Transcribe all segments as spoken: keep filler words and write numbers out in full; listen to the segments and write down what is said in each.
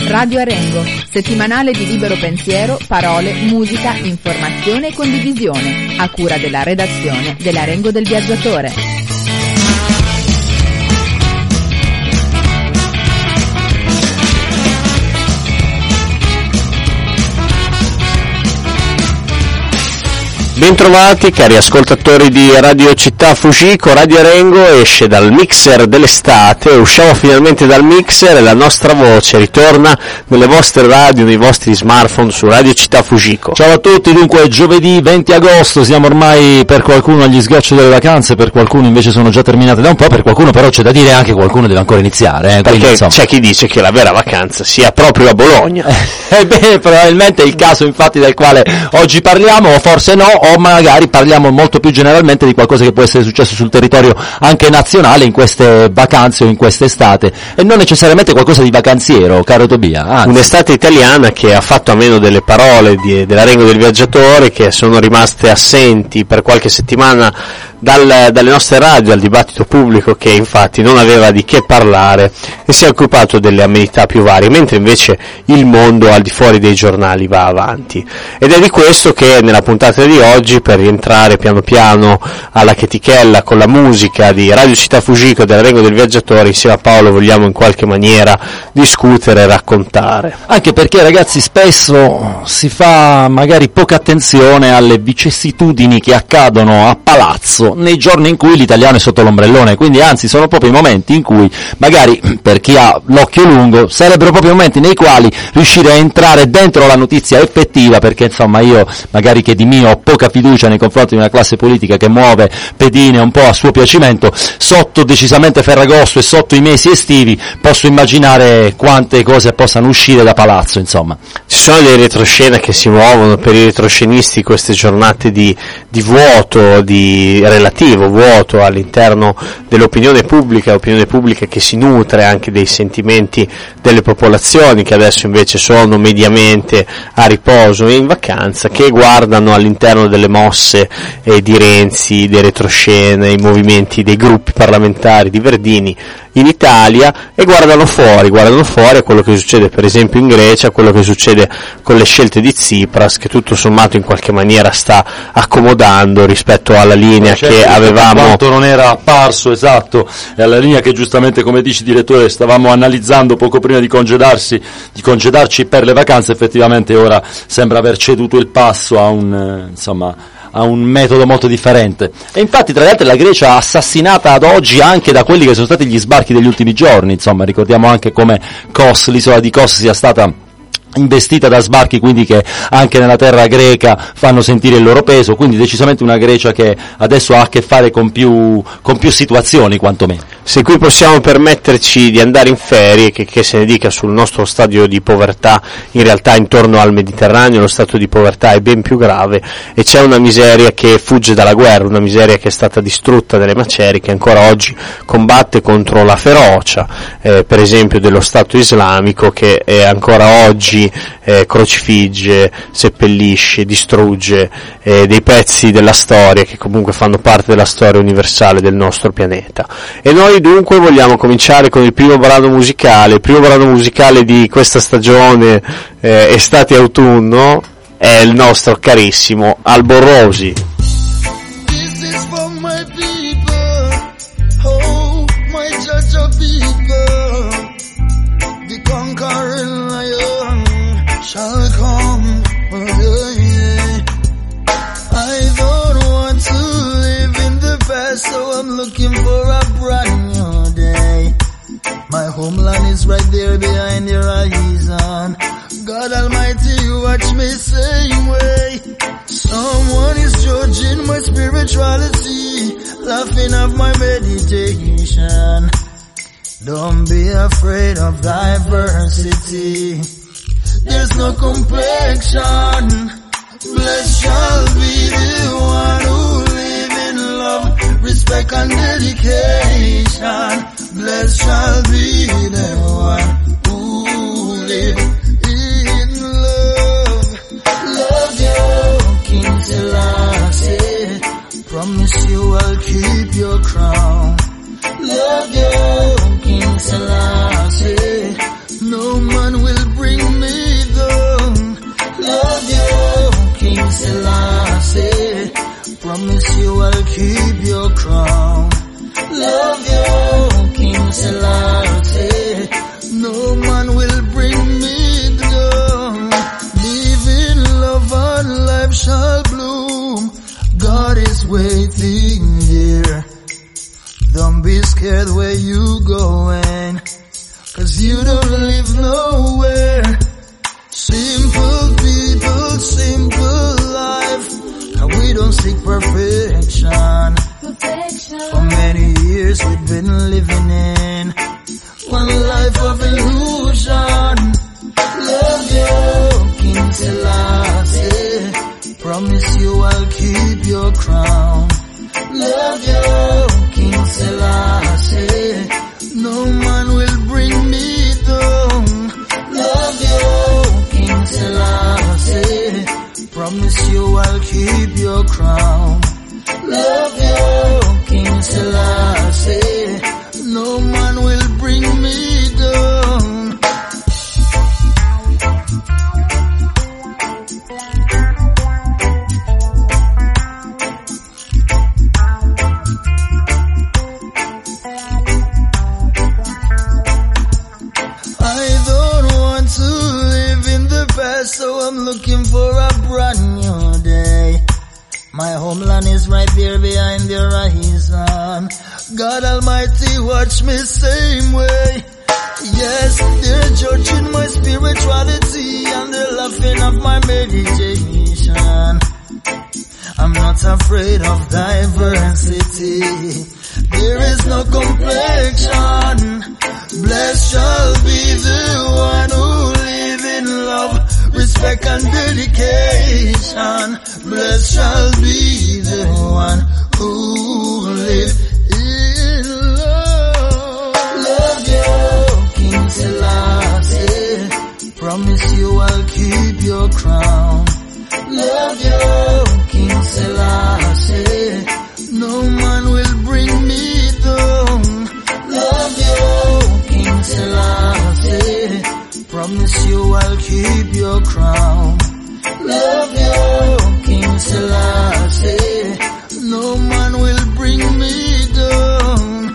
Radio Arengo, settimanale di libero pensiero, parole, musica, informazione e condivisione, a cura della redazione dell'Arengo del Viaggiatore. Bentrovati cari ascoltatori di Radio Città Fujiko. Radio Arengo esce dal mixer dell'estate, usciamo finalmente dal mixer e la nostra voce ritorna nelle vostre radio, nei vostri smartphone su Radio Città Fujiko. Ciao a tutti, dunque giovedì venti agosto, siamo ormai per qualcuno agli sgocci delle vacanze, per qualcuno invece sono già terminate da un po', per qualcuno però c'è da dire anche qualcuno deve ancora iniziare. Eh, Perché quindi, c'è chi dice che la vera vacanza sia proprio a Bologna. Eh beh, probabilmente è il caso infatti del quale oggi parliamo, o forse no, o magari parliamo molto più generalmente di qualcosa che può essere successo sul territorio anche nazionale in queste vacanze o in quest'estate, e non necessariamente qualcosa di vacanziero, caro Tobia. Anzi. Un'estate italiana che ha fatto a meno delle parole di, dell'Arengo del Viaggiatore, che sono rimaste assenti per qualche settimana dal, dalle nostre radio, al dibattito pubblico, che infatti non aveva di che parlare e si è occupato delle amenità più varie, mentre invece il mondo al di fuori dei giornali va avanti. Ed è di questo che nella puntata di oggi, per rientrare piano piano alla chetichella con la musica di Radio Città Fujiko e dell'Arengo del Viaggiatore, insieme a Paolo vogliamo in qualche maniera discutere e raccontare. Anche perché, ragazzi, spesso si fa magari poca attenzione alle vicissitudini che accadono a palazzo nei giorni in cui l'italiano è sotto l'ombrellone, quindi anzi sono proprio i momenti in cui magari, per chi ha l'occhio lungo, sarebbero proprio i momenti nei quali riuscire a entrare dentro la notizia effettiva, perché insomma io magari che di mio ho poca fiducia nei confronti di una classe politica che muove pedine un po' a suo piacimento, sotto decisamente Ferragosto e sotto i mesi estivi posso immaginare quante cose possano uscire da palazzo, insomma. Ci sono dei retroscena che si muovono per i retroscenisti queste giornate di, di vuoto, di relativo vuoto all'interno dell'opinione pubblica, opinione pubblica che si nutre anche dei sentimenti delle popolazioni che adesso invece sono mediamente a riposo e in vacanza, che guardano all'interno delle mosse eh, di Renzi, dei retroscena, i movimenti dei gruppi parlamentari di Verdini in Italia, e guardano fuori, guardano fuori a quello che succede per esempio in Grecia, a quello che succede con le scelte di Tsipras, che tutto sommato in qualche maniera sta accomodando rispetto alla linea certo, che avevamo. Quanto non era apparso, esatto, è alla linea che giustamente, come dici direttore, stavamo analizzando poco prima di congedarsi, di congedarci per le vacanze. Effettivamente ora sembra aver ceduto il passo a un, eh, insomma, a un metodo molto differente. E infatti, tra le altre, la Grecia assassinata ad oggi anche da quelli che sono stati gli sbarchi degli ultimi giorni, insomma, ricordiamo anche come Kos, l'isola di Kos, sia stata investita da sbarchi, quindi che anche nella terra greca fanno sentire il loro peso, quindi decisamente una Grecia che adesso ha a che fare con più, con più situazioni quantomeno. Se qui possiamo permetterci di andare in ferie, che, che se ne dica sul nostro stadio di povertà, in realtà intorno al Mediterraneo lo stato di povertà è ben più grave e c'è una miseria che fugge dalla guerra, una miseria che è stata distrutta dalle macerie, che ancora oggi combatte contro la ferocia, eh, per esempio dello Stato islamico, che è ancora oggi Eh, crocifigge, seppellisce, distrugge eh, dei pezzi della storia che comunque fanno parte della storia universale del nostro pianeta. E noi dunque vogliamo cominciare con il primo brano musicale, il primo brano musicale di questa stagione eh, estate-autunno è il nostro carissimo Albo Rosi. Shall come, oh yeah. I don't want to live in the past, so I'm looking for a brand new day. My homeland is right there behind the horizon. God Almighty, you watch me same way. Someone is judging my spirituality, laughing at my meditation. Don't be afraid of diversity. There's no complexion. Blessed shall be the one who live in love, respect and dedication. Blessed shall be the one who live in love. Love you, King Selassie. Promise you I'll keep your crown. Love you, King Selassie. No man will bring I'll keep your crown. Love you, King Selassie. No man will bring me down. Live in love and life shall bloom. God is waiting here. Don't be scared where you going, 'cause you don't live nowhere. Simple people, simple life, and we don't seek perfection. For many years we've been living in one life of illusion. Love you, King Selassie. Promise you I'll keep your crown. Love you, King Selassie. No man will bring me down. Love you, King Selassie. Promise you I'll keep your crown. Love you, King Selassie. No man will bring me down. I don't want to live in the past, so I'm looking for a brand new day. My homeland is right there behind the horizon. God Almighty, watch me same way. Yes, they're judging my spirituality and they're laughing at my meditation. I'm not afraid of diversity. There is no complexion. Blessed shall be the one who live in love, respect and dedication. Blessed shall be the one who live in love. Love you, King Selassie. Promise you I'll keep your crown. Love you, King Selassie. No man will bring me down. Love you, King Selassie. Promise you I'll keep your crown. Love you, King Selassie. No man will bring me down.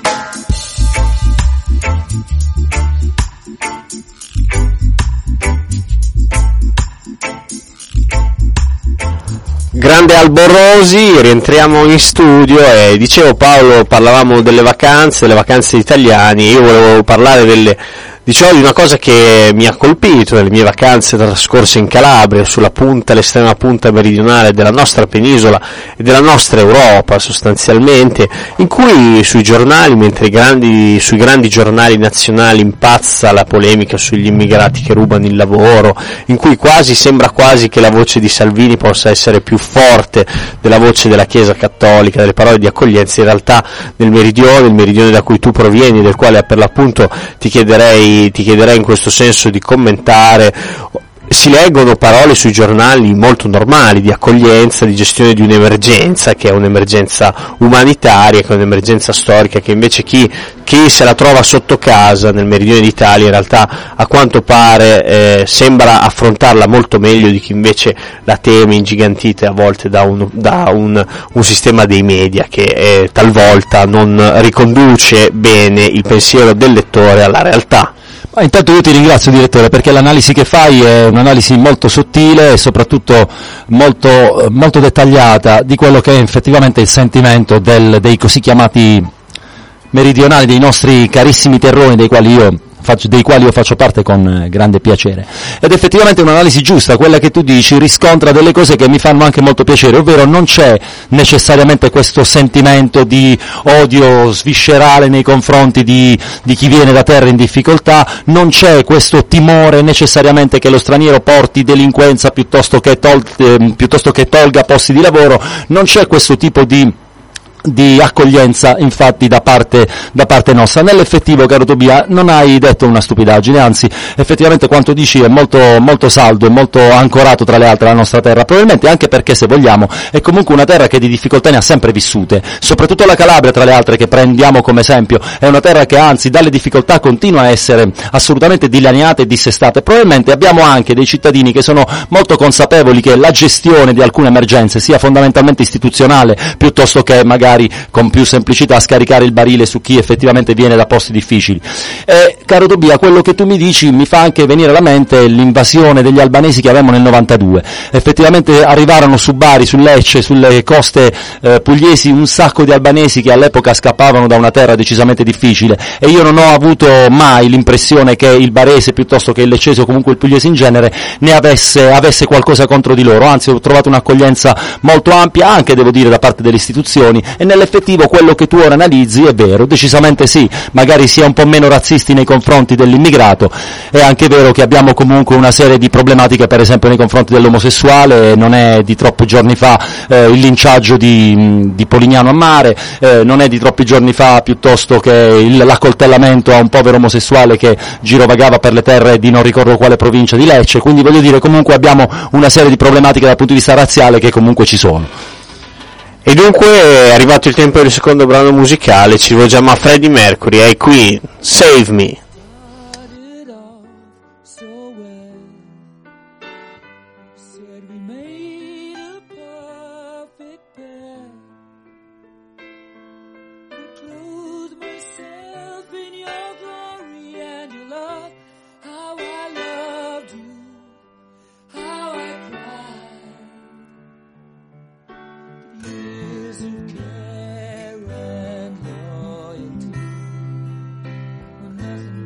Grande Albo Rosi, rientriamo in studio e dicevo Paolo, parlavamo delle vacanze, delle vacanze italiane, io volevo parlare delle Dicevo di una cosa che mi ha colpito nelle mie vacanze trascorse in Calabria, sulla punta, l'estrema punta meridionale della nostra penisola e della nostra Europa sostanzialmente, in cui sui giornali, mentre i grandi, sui grandi giornali nazionali impazza la polemica sugli immigrati che rubano il lavoro, in cui quasi sembra quasi che la voce di Salvini possa essere più forte della voce della Chiesa Cattolica, delle parole di accoglienza, in realtà nel meridione, il meridione da cui tu provieni, del quale per l'appunto ti chiederei ti chiederei in questo senso di commentare, si leggono parole sui giornali molto normali di accoglienza, di gestione di un'emergenza che è un'emergenza umanitaria, che è un'emergenza storica, che invece chi, chi se la trova sotto casa nel meridione d'Italia in realtà a quanto pare eh, sembra affrontarla molto meglio di chi invece la teme ingigantita a volte da un, da un, un sistema dei media che eh, talvolta non riconduce bene il pensiero del lettore alla realtà. Ma intanto io ti ringrazio, direttore, perché l'analisi che fai è un'analisi molto sottile e soprattutto molto, molto dettagliata di quello che è effettivamente il sentimento del, dei così chiamati meridionali, dei nostri carissimi terroni, dei quali io Faccio, dei quali io faccio parte con grande piacere. Ed effettivamente un'analisi giusta, quella che tu dici, riscontra delle cose che mi fanno anche molto piacere, ovvero non c'è necessariamente questo sentimento di odio sviscerale nei confronti di, di chi viene da terra in difficoltà, non c'è questo timore necessariamente che lo straniero porti delinquenza piuttosto che, tol- eh, piuttosto che tolga posti di lavoro, non c'è questo tipo di di accoglienza infatti da parte da parte nostra. Nell'effettivo, caro Tobia, non hai detto una stupidaggine, anzi effettivamente quanto dici è molto molto saldo e molto ancorato tra le altre la nostra terra, probabilmente anche perché, se vogliamo, è comunque una terra che di difficoltà ne ha sempre vissute, soprattutto la Calabria tra le altre che prendiamo come esempio, è una terra che anzi dalle difficoltà continua a essere assolutamente dilaniata e dissestata, e probabilmente abbiamo anche dei cittadini che sono molto consapevoli che la gestione di alcune emergenze sia fondamentalmente istituzionale piuttosto che magari con più semplicità scaricare il barile su chi effettivamente viene da posti difficili. E, caro Tobia, quello che tu mi dici mi fa anche venire alla mente l'invasione degli albanesi che avevamo nel novantadue. Effettivamente arrivarono su Bari, su Lecce, sulle coste eh, pugliesi un sacco di albanesi che all'epoca scappavano da una terra decisamente difficile, e io non ho avuto mai l'impressione che il barese piuttosto che il leccese o comunque il pugliese in genere ne avesse, avesse qualcosa contro di loro, anzi ho trovato un'accoglienza molto ampia anche, devo dire, da parte delle istituzioni. E nell'effettivo quello che tu ora analizzi è vero, decisamente sì, magari si è un po' meno razzisti nei confronti dell'immigrato, è anche vero che abbiamo comunque una serie di problematiche, per esempio nei confronti dell'omosessuale, non è di troppi giorni fa eh, il linciaggio di, di Polignano a Mare, eh, non è di troppi giorni fa piuttosto che il, l'accoltellamento a un povero omosessuale che girovagava per le terre di non ricordo quale provincia di Lecce, quindi voglio dire comunque abbiamo una serie di problematiche dal punto di vista razziale che comunque ci sono. E dunque è arrivato il tempo del secondo brano musicale, ci rivolgiamo a Freddie Mercury, ai Queen, Save Me. Nothing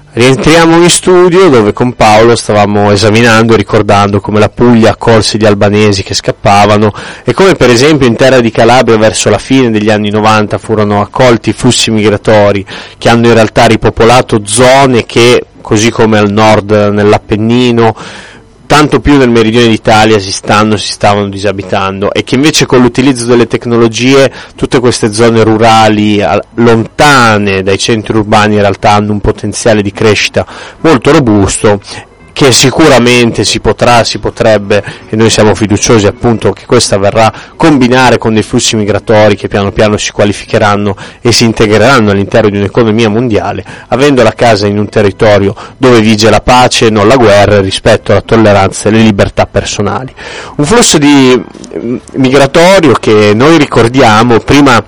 Rientriamo in studio dove con Paolo stavamo esaminando e ricordando come la Puglia accolse gli albanesi che scappavano e come per esempio in terra di Calabria verso la fine degli anni novanta furono accolti flussi migratori che hanno in realtà ripopolato zone che, così come al nord nell'Appennino, tanto più nel meridione d'Italia si stanno, si stavano disabitando, e che invece con l'utilizzo delle tecnologie tutte queste zone rurali lontane dai centri urbani in realtà hanno un potenziale di crescita molto robusto, che sicuramente si potrà, si potrebbe, e noi siamo fiduciosi appunto che questa verrà, combinare con dei flussi migratori che piano piano si qualificheranno e si integreranno all'interno di un'economia mondiale, avendo la casa in un territorio dove vige la pace e non la guerra, il rispetto, la tolleranza e le libertà personali. Un flusso di migratorio che noi ricordiamo prima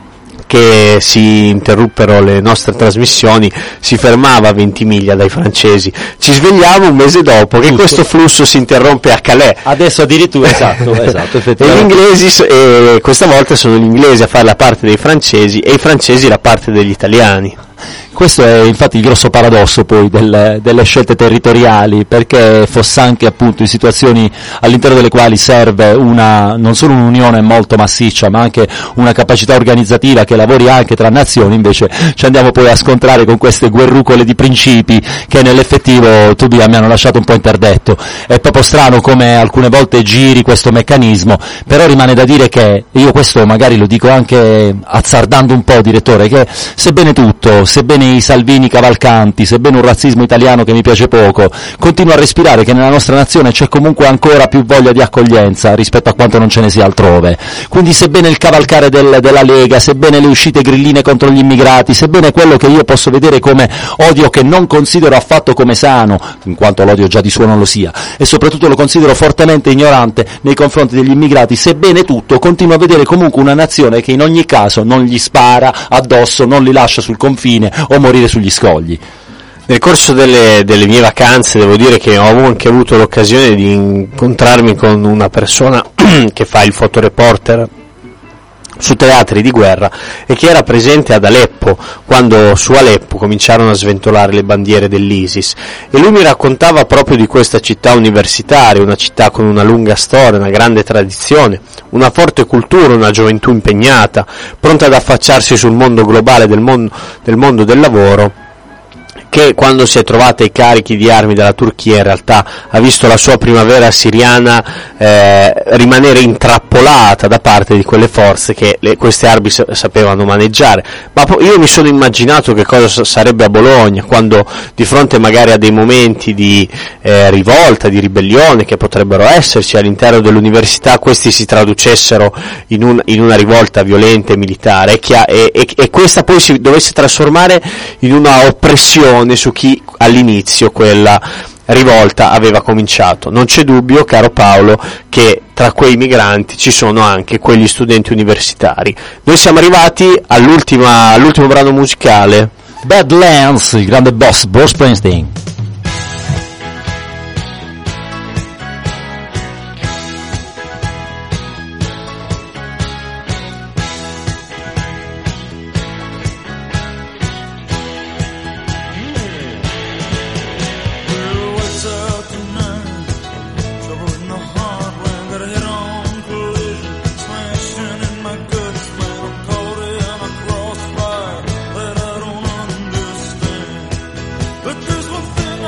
che si interruppero le nostre trasmissioni, si fermava a Ventimiglia dai francesi. Ci svegliamo un mese dopo che questo flusso si interrompe a Calais. Adesso addirittura, esatto, esatto, effettivamente. E gli inglesi, eh, questa volta sono gli inglesi a fare la parte dei francesi e i francesi la parte degli italiani. Questo è infatti il grosso paradosso poi del, delle scelte territoriali, perché fosse anche appunto in situazioni all'interno delle quali serve una, non solo un'unione molto massiccia, ma anche una capacità organizzativa che lavori anche tra nazioni, invece ci andiamo poi a scontrare con queste guerrucole di principi che nell'effettivo tu mi hanno lasciato un po' interdetto. È proprio strano come alcune volte giri questo meccanismo, però rimane da dire che, io questo magari lo dico anche azzardando un po', direttore, che sebbene tutto, sebbene i Salvini cavalcanti, sebbene un razzismo italiano che mi piace poco, continuo a respirare che nella nostra nazione c'è comunque ancora più voglia di accoglienza rispetto a quanto non ce ne sia altrove. Quindi sebbene il cavalcare del, della Lega, sebbene le uscite grilline contro gli immigrati, sebbene quello che io posso vedere come odio che non considero affatto come sano, in quanto l'odio già di suo non lo sia, e soprattutto lo considero fortemente ignorante nei confronti degli immigrati, sebbene tutto continuo a vedere comunque una nazione che in ogni caso non gli spara addosso, non li lascia sul confine o morire sugli scogli. Nel corso delle, delle mie vacanze devo dire che ho anche avuto l'occasione di incontrarmi con una persona che fa il fotoreporter su teatri di guerra e che era presente ad Aleppo quando su Aleppo cominciarono a sventolare le bandiere dell'ISIS, e lui mi raccontava proprio di questa città universitaria, una città con una lunga storia, una grande tradizione, una forte cultura, una gioventù impegnata, pronta ad affacciarsi sul mondo globale del mondo del, mondo del lavoro, che quando si è trovata ai carichi di armi dalla Turchia in realtà ha visto la sua primavera siriana eh, rimanere intrappolata da parte di quelle forze che le, queste armi sa- sapevano maneggiare. Ma po- io mi sono immaginato che cosa s- sarebbe a Bologna, quando di fronte magari a dei momenti di eh, rivolta, di ribellione che potrebbero esserci all'interno dell'università, questi si traducessero in, un, in una rivolta violenta e militare e, che, e, e, e questa poi si dovesse trasformare in una oppressione su chi all'inizio quella rivolta aveva cominciato. Non c'è dubbio, caro Paolo, che tra quei migranti ci sono anche quegli studenti universitari. Noi siamo arrivati all'ultima, all'ultimo brano musicale, Badlands, il grande boss, Bruce Springsteen. But there's one thing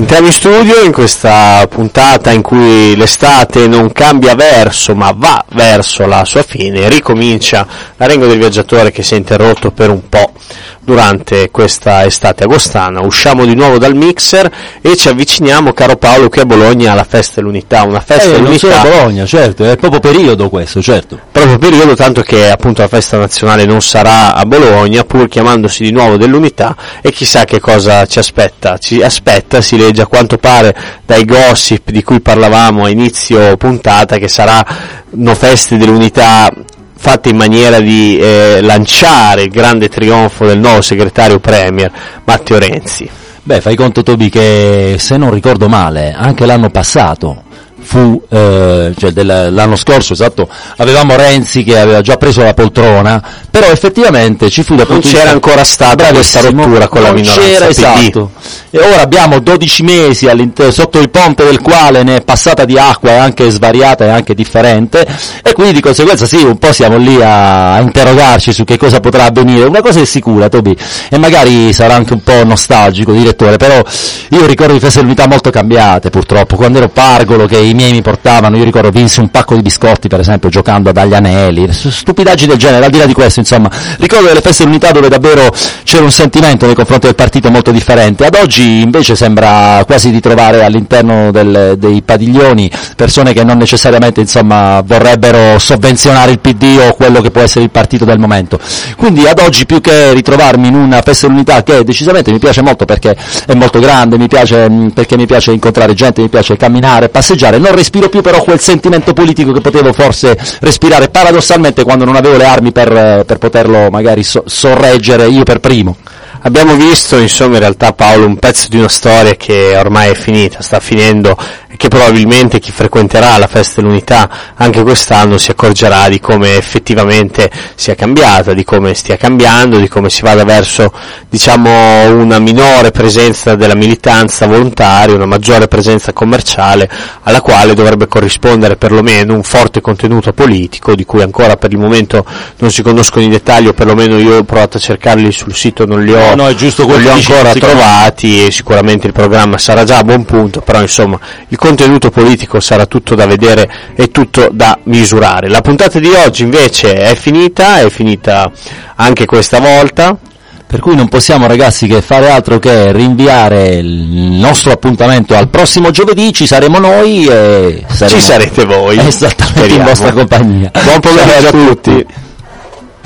Entriamo in studio in questa puntata in cui l'estate non cambia verso ma va verso la sua fine, ricomincia l'Arengo del Viaggiatore che si è interrotto per un po' durante questa estate agostana. Usciamo di nuovo dal mixer e ci avviciniamo, caro Paolo, qui a Bologna alla Festa dell'Unità, una festa eh, dell'Unità. Non solo a Bologna, certo, è proprio periodo questo, certo. Proprio periodo, tanto che appunto la festa nazionale non sarà a Bologna, pur chiamandosi di nuovo dell'Unità, e chissà che cosa ci aspetta. Ci aspetta, si legge a quanto pare dai gossip di cui parlavamo a inizio puntata, che saranno feste dell'Unità fatte in maniera di eh, lanciare il grande trionfo del nuovo segretario premier Matteo Renzi. Beh, fai conto, Tobi, che se non ricordo male anche l'anno passato fu, eh, cioè del, l'anno scorso, esatto, avevamo Renzi che aveva già preso la poltrona, però effettivamente ci fu da non c'era ancora stata questa rottura con la minoranza c'era, P D. esatto. E ora abbiamo dodici mesi sotto il ponte del quale ne è passata di acqua, e anche svariata e anche differente, e quindi di conseguenza sì, un po' siamo lì a, a interrogarci su che cosa potrà avvenire. Una cosa è sicura, Tobi, e magari sarà anche un po' nostalgico, direttore, però io ricordo di feste dell'Unità molto cambiate, purtroppo. Quando ero pargolo, che i miei mi portavano, io ricordo vinsi un pacco di biscotti, per esempio, giocando ad agli anelli, stupidaggini del genere. Al di là di questo, insomma, ricordo delle feste dell'Unità dove davvero c'era un sentimento nei confronti del partito molto differente. Ad oggi invece sembra quasi di trovare all'interno del, dei padiglioni persone che non necessariamente, insomma, vorrebbero sovvenzionare il P D o quello che può essere il partito del momento. Quindi ad oggi, più che ritrovarmi in una festa dell'Unità, che decisamente mi piace molto perché è molto grande, mi piace perché mi piace incontrare gente, mi piace camminare, passeggiare, non respiro più però quel sentimento politico che potevo forse respirare paradossalmente quando non avevo le armi per, per poterlo magari so, sorreggere io per primo. Abbiamo visto, insomma, in realtà, Paolo, un pezzo di una storia che ormai è finita, sta finendo, e che probabilmente chi frequenterà la Festa dell'Unità anche quest'anno si accorgerà di come effettivamente sia cambiata, di come stia cambiando, di come si vada verso, diciamo, una minore presenza della militanza volontaria, una maggiore presenza commerciale, alla quale dovrebbe corrispondere perlomeno un forte contenuto politico, di cui ancora per il momento non si conoscono i dettagli, o perlomeno io ho provato a cercarli sul sito, non li ho No, è giusto, non li ho ancora trovati, e sicuramente il programma sarà già a buon punto, però insomma il contenuto politico sarà tutto da vedere e tutto da misurare. La puntata di oggi invece è finita, è finita anche questa volta, per cui non possiamo, ragazzi, che fare altro che rinviare il nostro appuntamento al prossimo giovedì. Ci saremo noi e saremo... ci sarete voi, esattamente, speriamo. In vostra compagnia. Buon pomeriggio a tutti.